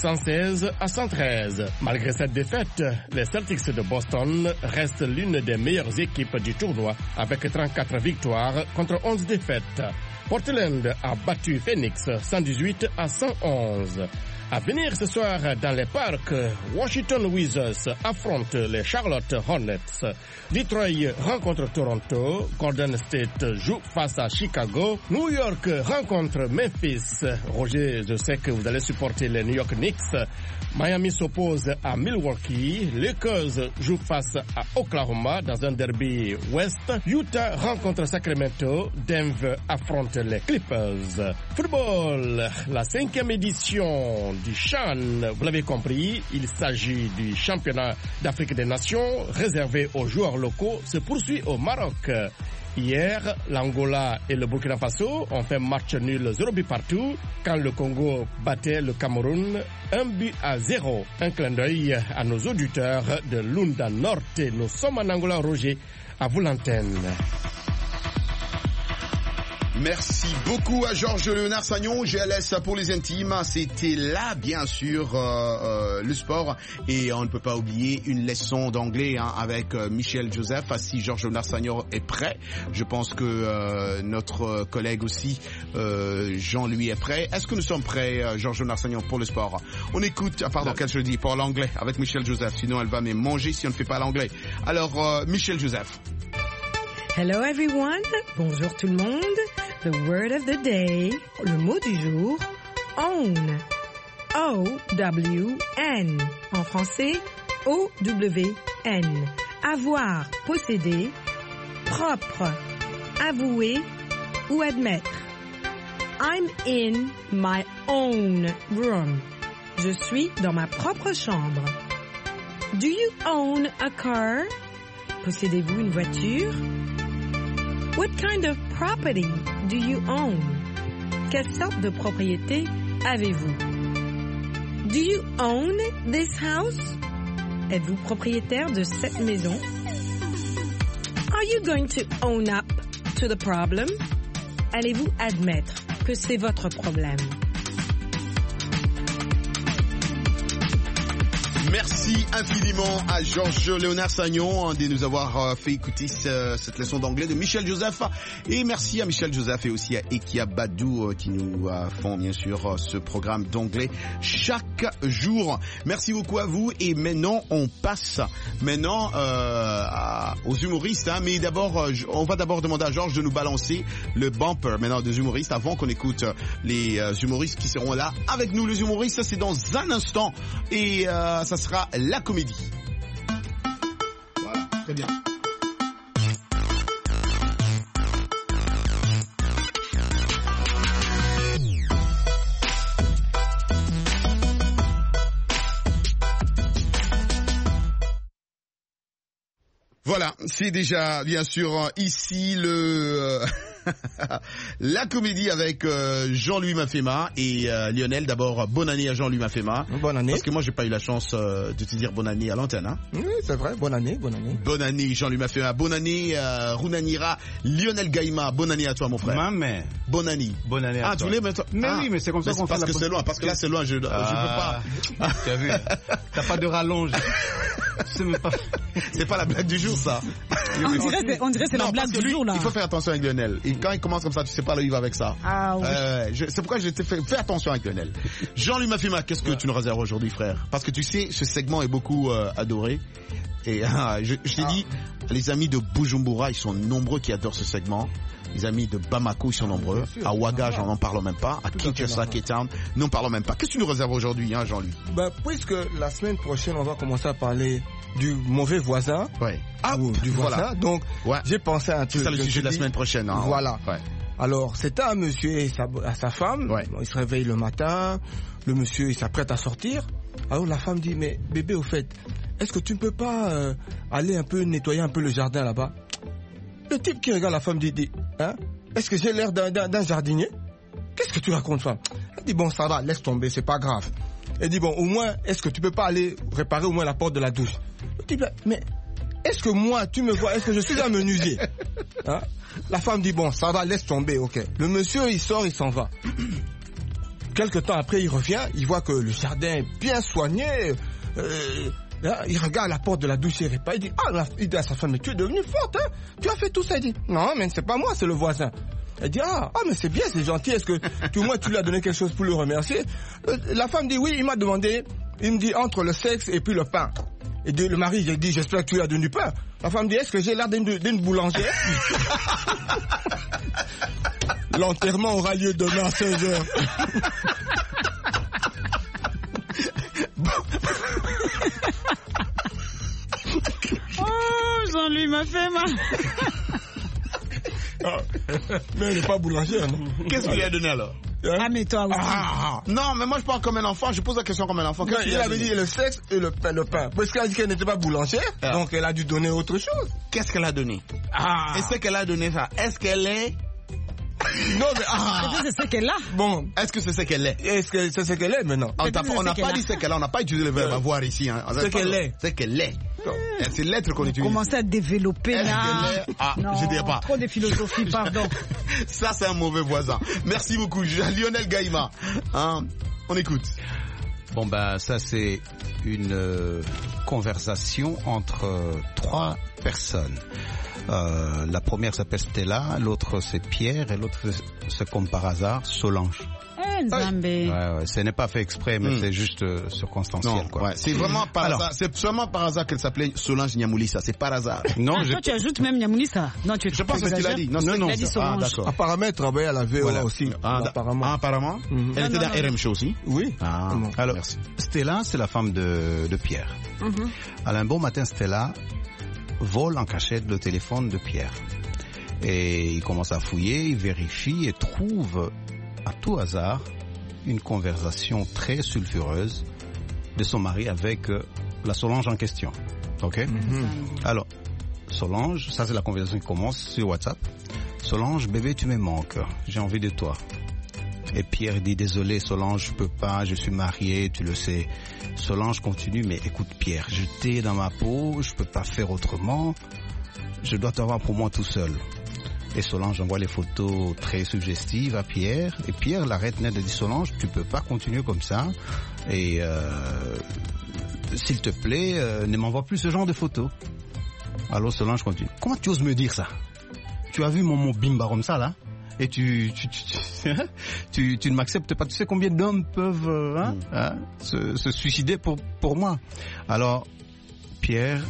116-113. Malgré cette défaite, les Celtics de Boston restent l'une des meilleures équipes du tournoi avec 34 victoires contre 11 défaites. Portland a battu Phoenix 118-111. À venir ce soir dans les parcs, Washington Wizards affronte les Charlotte Hornets. Detroit rencontre Toronto. Golden State joue face à Chicago. New York rencontre Memphis. Roger, je sais que vous allez supporter les New York Knicks. Miami s'oppose à Milwaukee. Lakers joue face à Oklahoma dans un derby ouest. Utah rencontre Sacramento. Denver affronte les Clippers. Football, la 5e édition du CHAN, vous l'avez compris, il s'agit du championnat d'Afrique des Nations réservé aux joueurs locaux, se poursuit au Maroc. Hier, l'Angola et le Burkina Faso ont fait match nul 0 but partout quand le Congo battait le Cameroun 1-0. Un clin d'œil à nos auditeurs de Lunda Norte. Nous sommes en Angola, Roger. À vous l'antenne. Merci beaucoup à Georges Léonard Sagnon, GLS pour les intimes. C'était là, bien sûr, le sport. Et on ne peut pas oublier une leçon d'anglais avec Michel Joseph. Si Georges Léonard Sagnon est prêt, je pense que notre collègue aussi, Jean-Louis, est prêt. Est-ce que nous sommes prêts, Georges Léonard Sagnon, pour le sport? On écoute, qu'est-ce que je dis, pour l'anglais, avec Michel Joseph. Sinon, elle va me manger si on ne fait pas l'anglais. Alors, Michel Joseph. Hello everyone, bonjour tout le monde. The word of the day, le mot du jour, own. O-W-N. En français, O-W-N. Avoir, posséder, propre, avouer ou admettre. I'm in my own room. Je suis dans ma propre chambre. Do you own a car? Possédez-vous une voiture? What kind of property do you own? Quelle sorte de propriété avez-vous? Do you own this house? Êtes-vous propriétaire de cette maison? Are Are you going to own up to the problem? Allez-vous admettre que c'est votre problème? Merci infiniment à Georges Léonard Sagnon de nous avoir fait écouter cette leçon d'anglais de Michel Joseph. Et merci à Michel Joseph et aussi à Ekia Badou qui nous font bien sûr ce programme d'anglais chaque jour. Merci beaucoup à vous. Et maintenant, on passe aux humoristes. Hein. Mais d'abord, on va d'abord demander à Georges de nous balancer le bumper maintenant des humoristes avant qu'on écoute les humoristes qui seront là avec nous. Les humoristes, ça c'est dans un instant. Et ça sera la comédie. Voilà, très bien. Voilà, c'est déjà bien sûr ici la comédie avec Jean-Louis Mafema et Lionel. D'abord, bonne année à Jean-Louis Mafema. Bonne année. Parce que moi, j'ai pas eu la chance de te dire bonne année à l'antenne. Hein. Oui, c'est vrai. Bonne année, bonne année. Bonne année, Jean-Louis Mafema. Bonne année, Runanira. Lionel Gaïma. Bonne année à toi, mon frère. Maman. Bonne année. Bonne année à toi. Ah, tu voulais mettre... Mais oui, mais c'est comme ça qu'on fait. Parce que c'est loin. Parce que là, c'est loin. Je peux pas. Tu as vu? T'as pas de rallonge. C'est pas la blague du jour, ça. On dirait c'est la blague du jour, là. Il faut faire attention avec Lionel. Et quand il commence comme ça, tu sais pas là où il va avec ça. Ah oui. C'est pourquoi je t'ai fait fais attention avec Lionel. Jean-Louis Mafema, qu'est-ce que tu nous réserves aujourd'hui, frère? Parce que tu sais, ce segment est beaucoup adoré. Et je t'ai dit, les amis de Bujumbura, ils sont nombreux qui adorent ce segment. Les amis de Bamako, ils sont nombreux. À Ouaga, j'en en parle même pas. À Kinshasa, K-Town, n'en parlons même pas. Qu'est-ce que tu nous réserves aujourd'hui, hein, Jean-Louis? Puisque la semaine prochaine, on va commencer à parler du mauvais voisin. Ouais. Du voisin. Voilà. Donc, j'ai pensé à un truc. C'est ça le sujet de la semaine prochaine. Hein. Voilà. Ouais. Alors, c'était un monsieur et sa femme. Ouais. Bon, il se réveille le matin. Le monsieur, il s'apprête à sortir. Alors, la femme dit, mais bébé, au fait, est-ce que tu ne peux pas aller un peu nettoyer un peu le jardin là-bas? Le type qui regarde la femme dit, hein, est-ce que j'ai l'air d'un jardinier? Qu'est-ce que tu racontes, femme? Elle dit, bon, ça va, laisse tomber, c'est pas grave. Elle dit, bon, au moins, est-ce que tu peux pas aller réparer au moins la porte de la douche? Le type, mais est-ce que moi, tu me vois, est-ce que je suis un menuisier? Hein? La femme dit, bon, ça va, laisse tomber, ok. Le monsieur, il sort, il s'en va. Quelque temps après, il revient, il voit que le jardin est bien soigné. Il regarde la porte de la douche et répare. Il dit, il dit à sa femme, mais tu es devenue forte, hein? Tu as fait tout ça. Il dit, non, mais c'est pas moi, c'est le voisin. Elle dit, mais c'est bien, c'est gentil. Est-ce que au moins tu lui as donné quelque chose pour le remercier? La femme dit, oui, il m'a demandé, il me dit, entre le sexe et puis le pain. Et le mari, il dit, j'espère que tu lui as donné du pain. La femme dit, est-ce que j'ai l'air d'une boulangère? L'enterrement aura lieu demain à 16h. Oh, Jean-Louis Mafema. Mais elle n'est pas boulangère, non? Qu'est-ce qu'il lui a donné alors? Ah, mais toi aussi. Non, mais moi je parle comme un enfant, je pose la question comme un enfant. Il avait dit le sexe et le pain. Parce qu'elle a dit qu'elle n'était pas boulangère, donc elle a dû donner autre chose. Qu'est-ce qu'elle a donné? Est-ce qu'elle a donné ça? Est-ce qu'elle est... Non, mais c'est ce qu'elle a. Bon, est-ce que c'est ce qu'elle est? Est-ce que c'est ce qu'elle est maintenant? On n'a pas dit ce qu'elle a, on n'a pas utilisé le verbe avoir ici. Hein. Ce qu'elle est. C'est qu'elle est. C'est l'être qu'on utilise. Commencez à développer là. Non, je dirais pas. Trop de philosophie, pardon. Ça, c'est un mauvais voisin. Merci beaucoup, Lionel Gaïma. Hein, on écoute. Bon, ça, c'est une conversation entre trois personnes. La première s'appelle Stella, l'autre c'est Pierre et l'autre c'est comme par hasard Solange. Zambé. Ouais, ce n'est pas fait exprès, mais c'est juste circonstanciel. Non, quoi. Ouais, c'est vraiment par hasard. C'est seulement par hasard qu'elle s'appelait Solange Niamoulissa. C'est par hasard. Non, toi tu ajoutes même Niamoulissa. Non, je pense que tu l'as dit. Non, il a dit Solange. D'accord. Apparemment, elle travaillait à la VOA aussi. Apparemment. Elle était dans RM Show aussi. Oui. Alors, merci. Stella, c'est la femme de Pierre. Alors, un bon matin, Stella vole en cachette le téléphone de Pierre. Et il commence à fouiller, il vérifie et trouve à tout hasard une conversation très sulfureuse de son mari avec la Solange en question. Ok? Alors, Solange, ça c'est la conversation qui commence sur WhatsApp. Solange, bébé, tu me manques, j'ai envie de toi. Et Pierre dit, désolé Solange, je peux pas, je suis marié, tu le sais. Solange continue, mais écoute Pierre, je t'ai dans ma peau, je peux pas faire autrement. je dois t'avoir pour moi tout seul. Et Solange envoie les photos très suggestives à Pierre. Et Pierre l'arrête net et dit Solange, tu peux pas continuer comme ça. Et s'il te plaît, ne m'envoie plus ce genre de photos. Alors Solange continue. Comment tu oses me dire ça? Tu as vu mon bimba comme ça là? Et tu ne m'acceptes pas. Tu sais combien d'hommes peuvent se suicider pour moi? Alors Pierre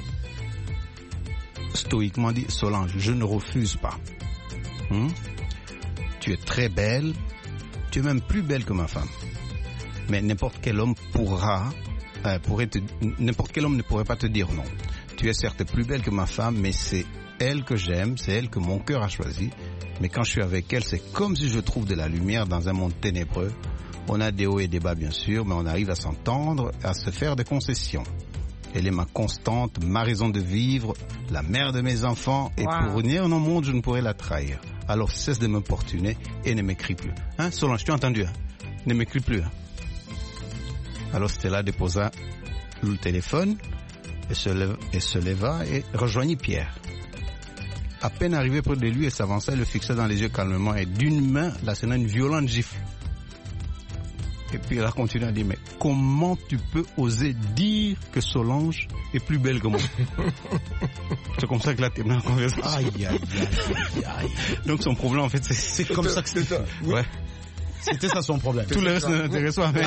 stoïquement dit Solange, je ne refuse pas. Tu es très belle, tu es même plus belle que ma femme. Mais n'importe quel homme n'importe quel homme ne pourrait pas te dire non. Tu es certes plus belle que ma femme, mais c'est elle que j'aime, c'est elle que mon cœur a choisi. Mais quand je suis avec elle, c'est comme si je trouve de la lumière dans un monde ténébreux. On a des hauts et des bas bien sûr, mais on arrive à s'entendre, à se faire des concessions. Elle est ma constante, ma raison de vivre, la mère de mes enfants. Et pour venir dans mon monde, je ne pourrais la trahir. Alors cesse de m'importuner et ne m'écris plus. Hein, Solange, tu as entendu? Ne m'écris plus. Alors Stella déposa le téléphone et se leva et rejoignit Pierre. À peine arrivé près de lui, elle s'avança et le fixa dans les yeux calmement. Et d'une main, la scène une violente gifle. Et puis elle a continué à dire, mais comment tu peux oser dire que Solange est plus belle que moi? C'est comme ça que la terminé la conversation. Aïe. Donc son problème en fait, c'est comme ça que c'était. Ouais. C'était ça son problème. Tout le reste ne l'intéressait pas.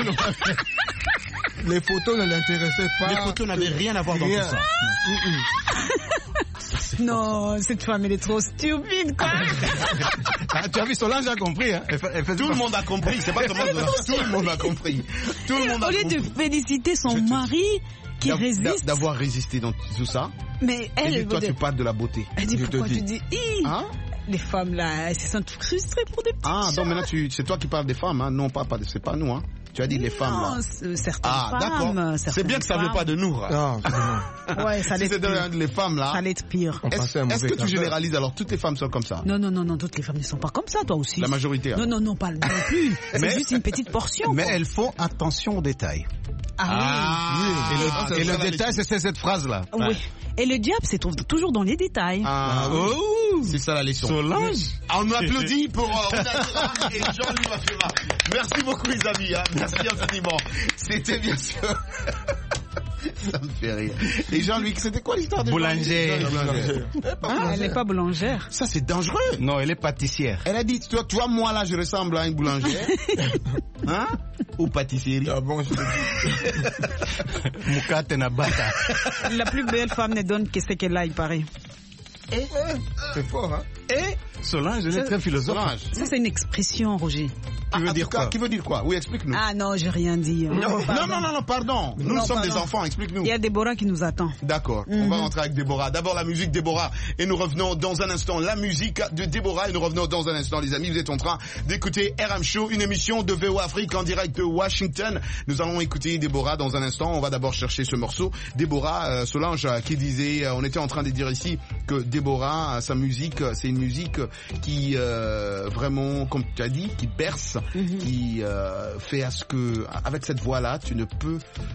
Les photos ne l'intéressaient pas. Les photos n'avaient rien à voir dans tout ça. Non, cette femme, elle est trop stupide, quoi. Tu as vu, Solange a compris, hein. Tout le monde a compris, c'est pas comment tout le monde a compris. Tout le monde a compris. Au lieu de féliciter son mari qui résiste. D'avoir résisté dans tout ça. Mais elle. Toi, tu parles de la beauté. Elle dit pourquoi tu dis les femmes là, elles se sentent frustrées pour des petits chats. Donc maintenant c'est toi qui parles des femmes, hein. Non, c'est pas nous, hein. Tu as dit les femmes là. Certaines femmes. D'accord. C'est bien que ça ne veut pas de nous. Ouais, ça si c'est les femmes là. Ça allait être pire. Est-ce que tu généralises alors toutes les femmes sont comme ça? Non, toutes les femmes ne sont pas comme ça, toi aussi. La majorité. Hein. Non, pas non plus. C'est juste une petite portion. Mais elles font attention aux détails. Oui. Et le détail, c'est cette phrase là. Oui. Et le diable se trouve toujours dans les détails. C'est ça la leçon. Solange. On nous applaudit pour Onadira et Jean-Louis Mafira. Merci beaucoup les amis. Merci infiniment. C'était bien sûr. Ça me fait rire. Et Jean-Louis, c'était quoi l'histoire de boulangère? Elle n'est pas boulangère. Ça c'est dangereux. Non, elle est pâtissière. Elle a dit, toi moi là je ressemble à une boulangère. Hein? Ou pâtisserie. Ah bon, je te dis. Moukate Nabata. La plus belle femme ne donne que ce qu'elle a, il paraît. C'est fort, hein? Solange, elle est très philosophe. Ça, c'est une expression, Roger. Qui veut dire quoi? Oui, explique-nous. Ah non, j'ai rien dit. Non, pardon. Nous sommes des enfants, explique-nous. Il y a Déborah qui nous attend. D'accord, on va rentrer avec Déborah. D'abord la musique Déborah et nous revenons dans un instant. La musique de Déborah et nous revenons dans un instant. Les amis, vous êtes en train d'écouter RM Show, une émission de VOA Afrique en direct de Washington. Nous allons écouter Déborah dans un instant. On va d'abord chercher ce morceau. Déborah, Solange qui disait, on était en train de dire ici que Déborah, sa musique, c'est une musique qui vraiment, comme tu as dit, qui berce, qui fait à ce que, avec cette voix-là, tu ne peux...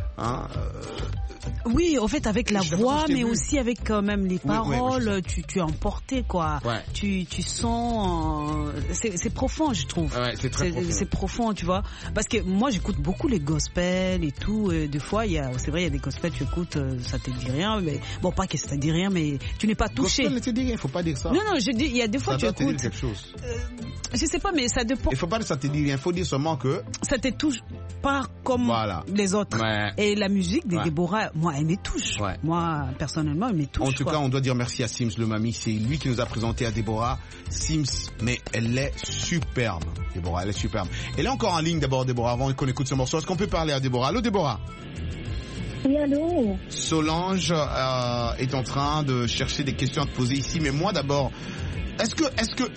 Oui, en fait, avec la voix, mais aussi avec quand même les paroles, tu es emporté, quoi. Ouais. Tu sens... c'est profond, je trouve. Ouais, c'est très profond. C'est profond, tu vois. Parce que moi, j'écoute beaucoup les gospels et tout. Des fois, c'est vrai, il y a des gospels, tu écoutes, ça te dit rien. Mais, bon, pas que ça te dit rien, mais tu n'es pas touché. Gospel ne te dit rien, il ne faut pas dire ça. Non, je dis, il y a des fois, ça tu écoutes... Ça doit te dire quelque chose. Je sais pas, mais ça dépend. Il faut pas dire ça te dit rien, il faut dire seulement que... Ça te touche pas comme les autres. Ouais. Et la musique de Déborah, moi, elle me touche. Ouais. Moi, personnellement, elle me touche. En tout cas, on doit dire merci à Sims le Mami. C'est lui qui nous a présenté à Déborah. Sims, mais elle est superbe. Déborah, elle est superbe. Elle est encore en ligne d'abord, Déborah, avant qu'on écoute ce morceau. Est-ce qu'on peut parler à Déborah? Allô, Déborah? Oui, allô? Solange est en train de chercher des questions à te poser ici, mais moi d'abord, est-ce que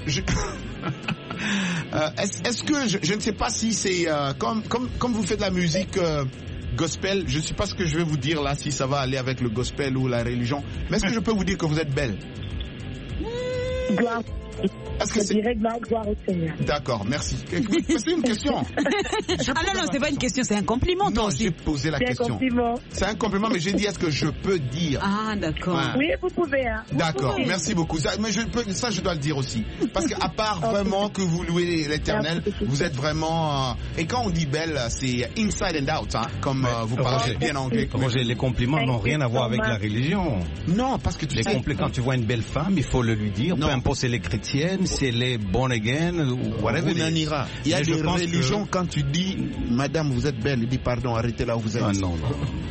je ne sais pas si c'est comme vous faites de la musique gospel, je ne sais pas ce que je vais vous dire là, si ça va aller avec le gospel ou la religion, mais est-ce que je peux vous dire que vous êtes belle? Je dirais gloire au Seigneur. D'accord, merci. C'est une question. Non, c'est pas une question, c'est un compliment. Non, j'ai posé la question. C'est un compliment, mais j'ai dit est-ce que je peux dire. Ah, d'accord. Ouais. Oui, vous pouvez. Hein. D'accord, merci beaucoup. Ça, mais je dois le dire aussi. Parce qu'à part vraiment que vous louez l'Éternel, vous êtes vraiment... et quand on dit belle, c'est inside and out, hein, comme vous parlez bien anglais. Roger, les compliments n'ont rien à voir avec la religion. Non, parce que quand tu vois une belle femme, il faut le lui dire. Peu importe si elle est chrétienne, si elle est born again, ou whatever. Il y a des religions, quand tu dis, madame, vous êtes belle, il dit, pardon, arrêtez là où vous êtes. Ah non.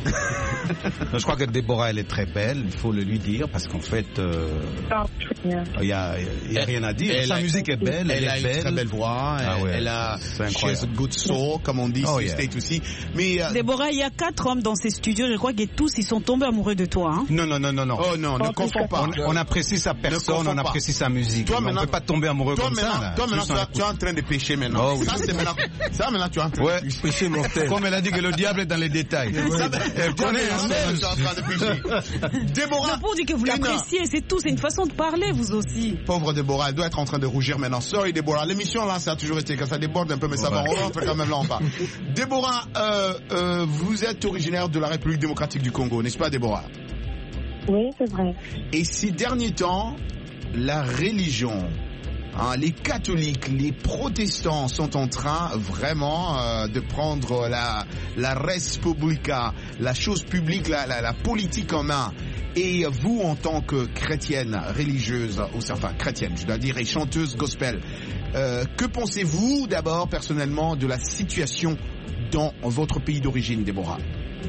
Je crois que Déborah, elle est très belle, il faut le lui dire, parce qu'en fait, il y a rien à dire. Sa musique est belle, elle a une très belle voix, elle a a good soul, comme on dit, State aussi. Mais Déborah, il y a 4 hommes dans ces studios, je crois que tous ils sont tombés amoureux de toi. Hein? Non. Oh non, ne confonds pas. On apprécie sa personne, on apprécie sa musique. Toi, on ne peut pas tomber amoureux comme ça. Toi, maintenant, tu es en train de pécher maintenant. Ça, maintenant, tu es en train de pécher mortel. Comme elle a dit que le diable est dans les détails. Elle connaît, tu es en train de pécher. Déborah. Non, pour dire que vous l'appréciez, c'est tout, c'est une façon de parler, vous aussi. Pauvre Déborah, elle doit être en train de rougir maintenant. Sorry, Déborah. L'émission, là, ça a toujours été que ça déborde un peu, mais ça va, on rentre quand même là en bas. Déborah, vous êtes originaire de la République démocratique du Congo, n'est-ce pas, Déborah? Oui, c'est vrai. Et ces derniers temps, la religion, les catholiques, les protestants sont en train vraiment de prendre la res publica, la chose publique, la politique en main. Et vous, en tant que chrétienne religieuse, enfin chrétienne, je dois dire, et chanteuse gospel, que pensez-vous d'abord personnellement de la situation dans votre pays d'origine, Déborah?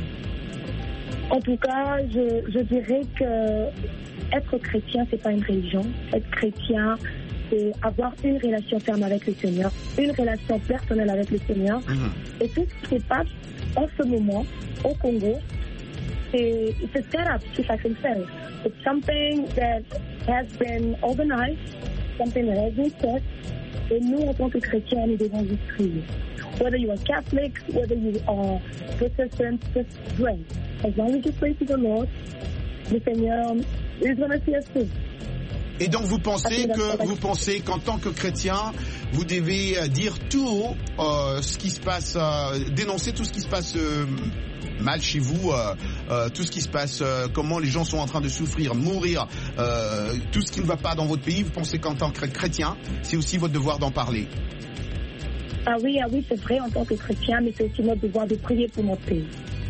En tout cas, je dirais que être chrétien, c'est pas une religion. Être chrétien, c'est avoir une relation ferme avec le Seigneur, une relation personnelle avec le Seigneur. Et tout ce qui se passe en ce moment au Congo, c'est a setup, if I can say. It's something that has been organized, something that has been set. Et nous, en tant que chrétiens, nous devons juste prier. Whether you are Catholic, whether you are Protestant, just pray. As long as you pray to the Lord, le Seigneur is going to see us through. Et donc vous pensez qu'en tant que chrétien, vous devez dire tout ce qui se passe, dénoncer tout ce qui se passe mal chez vous, tout ce qui se passe, comment les gens sont en train de souffrir, mourir, tout ce qui ne va pas dans votre pays. Vous pensez qu'en tant que chrétien, c'est aussi votre devoir d'en parler? Ah oui, c'est vrai en tant que chrétien, mais c'est aussi notre devoir de prier pour notre pays.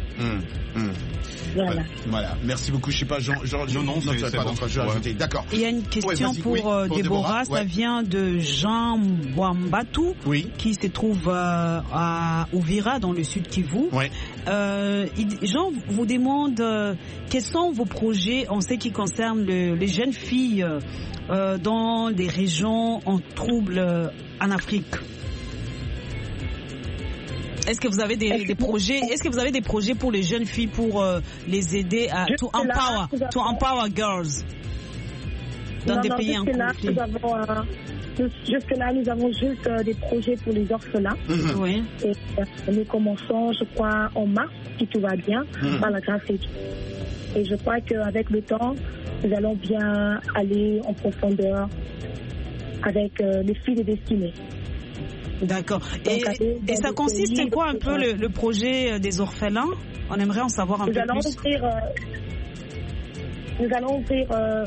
Voilà. Merci beaucoup. Je sais pas, Jean, non, c'est pas d'autre chose à ajouter. D'accord. Il y a une question pour Déborah. Ça vient de Jean Bouambatou, qui se trouve à Ouvira, dans le sud Kivu. Jean vous demande quels sont vos projets en ce qui concerne les jeunes filles dans des régions en trouble en Afrique. Est-ce que vous avez des projets? Est-ce que vous avez des projets pour les jeunes filles pour les aider à to empower girls dans des pays en conflit? Jusque-là, nous avons juste des projets pour les orphelins. Oui. Et nous commençons, je crois, en mars, si tout va bien, par la grâce de Dieu. Et je crois qu'avec le temps, nous allons bien aller en profondeur avec les filles de destinée. D'accord. Et ça consiste en quoi un peu le projet des orphelins? On aimerait en savoir un peu plus. Nous allons ouvrir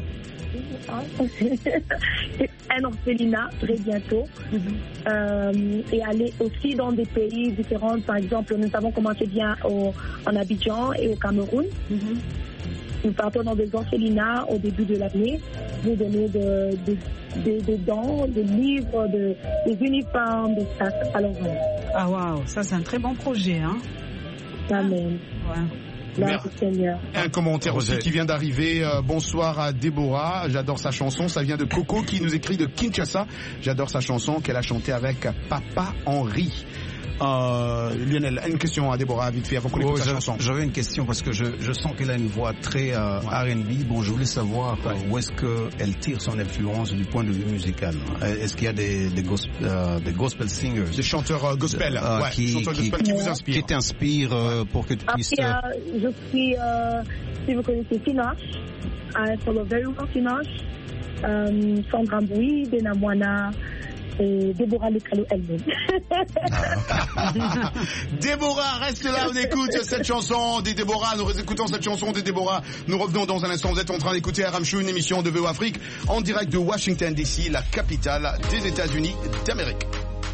un orphelinat très bientôt et aller aussi dans des pays différents. Par exemple, nous avons commencé bien en Abidjan et au Cameroun. Nous partons dans des orphelinats au début de l'année, nous donner des dents, des livres, des uniformes, des sacs à l'envers. Ah waouh, ça c'est un très bon projet, hein. Amen. Merci Seigneur. Un commentaire aussi qui vient d'arriver. Bonsoir à Déborah, j'adore sa chanson. Ça vient de Coco qui nous écrit de Kinshasa. J'adore sa chanson qu'elle a chantée avec Papa Henri. Lionel, une question à Déborah, vite fait, avant qu'on écoute sa chanson. J'avais une question parce que je sens qu'elle a une voix très R&B. Bon, je voulais savoir où est-ce qu'elle tire son influence du point de vue musical. Est-ce qu'il y a des gospel singers, des chanteurs gospel, qui vous inspirent, qui t'inspirent pour que tu puisses... Je suis, si vous connaissez Tinoche, I follow very well Tinoche. Sandra Mboui, Bena Moana et Déborah Lecalo elle-même. Déborah, reste là, on écoute cette chanson des Déborah, nous écoutons cette chanson des Déborah. Nous revenons dans un instant, vous êtes en train d'écouter RM Show, une émission de VO Afrique en direct de Washington DC, la capitale des États-Unis d'Amérique.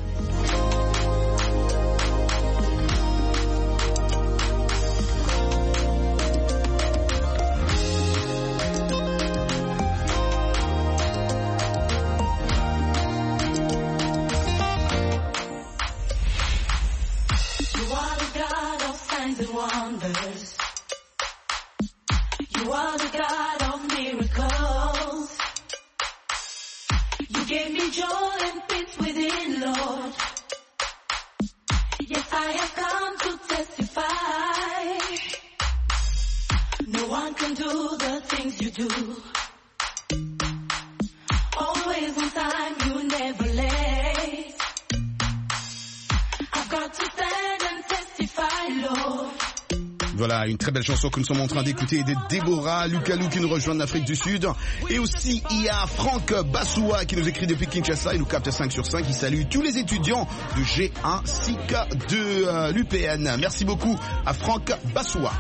You are the God of miracles. You gave me joy and peace within, Lord. Yes, I have come to testify. No one can do the things you do. Always on time, you never late. I've got to stand and testify, Lord. Voilà, une très belle chanson que nous sommes en train d'écouter de Déborah Lukalou qui nous rejoint d'Afrique du Sud. Et aussi, il y a Franck Bassoua qui nous écrit depuis Kinshasa. Il nous capte 5 sur 5. Il salue tous les étudiants de G1 ainsi que de l'UPN. Merci beaucoup à Franck Bassoua.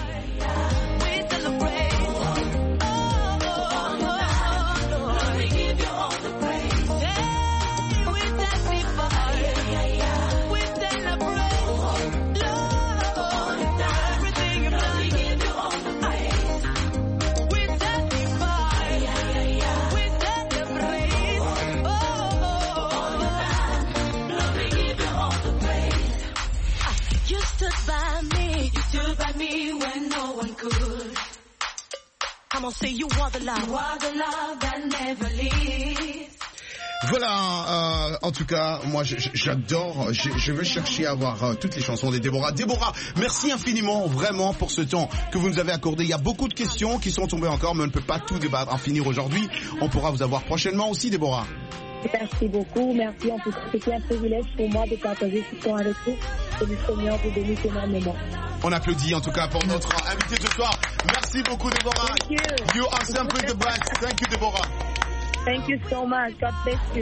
Voilà, en tout cas, moi j'adore, je veux chercher à avoir toutes les chansons des Déborah. Déborah, merci infiniment vraiment pour ce temps que vous nous avez accordé. Il y a beaucoup de questions qui sont tombées encore, mais on ne peut pas tout débattre, en finir aujourd'hui. On pourra vous avoir prochainement aussi, Déborah. Merci beaucoup, merci en tout cas. C'était un privilège pour moi de partager ce temps avec vous et le Seigneur vous bénisse énormément. On applaudit en tout cas pour notre invité ce soir. Merci beaucoup, Déborah. Thank you. You are simply the best. Thank you, Déborah. Thank you so much. God bless you.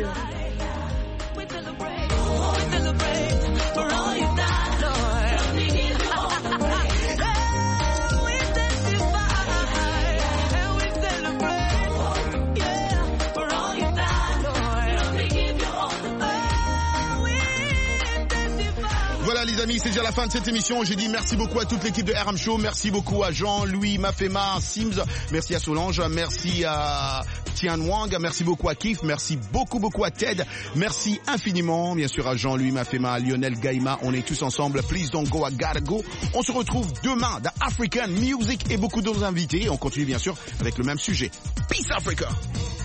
For all you've done, Lord. We give you all the praise. We testify and we celebrate. Yeah, for all you've done, Lord. We give you all the praise. We testify. Voilà les amis, c'est déjà la fin de cette émission. J'ai dit merci beaucoup à toute l'équipe de RM Show. Merci beaucoup à Jean-Louis Mafema, Sims. Merci à Solange. Merci à Tian Wang. Merci beaucoup à Kif. Merci beaucoup à Ted. Merci infiniment, bien sûr, à Jean-Louis Mafema, à Lionel Gaïma. On est tous ensemble. Please don't go, I gotta go. On se retrouve demain dans African Music et beaucoup d'autres invités. On continue bien sûr avec le même sujet. Peace Africa.